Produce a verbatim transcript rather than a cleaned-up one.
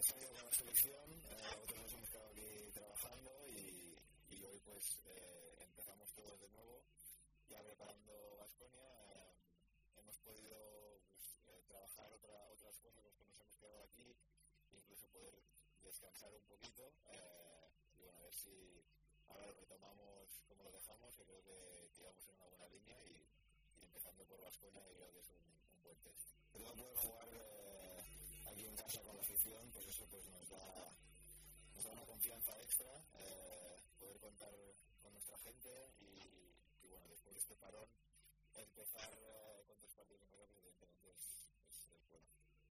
hemos salido con la selección, eh, otros nos hemos quedado aquí trabajando y, y hoy pues eh, empezamos todos de nuevo, ya preparando Baskonia. Eh, hemos podido pues, eh, trabajar otra, otras cosas, los que nos hemos quedado aquí, incluso poder descansar un poquito eh, y bueno, a ver si ahora lo retomamos como lo dejamos, que creo que, que íbamos en una buena línea y, y empezando por Baskonia, que creo que es un, un buen test. Pero poder jugar eh, aquí en casa con la afición, pues eso pues nos da, nos da una confianza extra, eh, poder contar con nuestra gente y, y bueno, después de este parón empezar eh, con tres partidos en casa, pues evidentemente es, es, es bueno.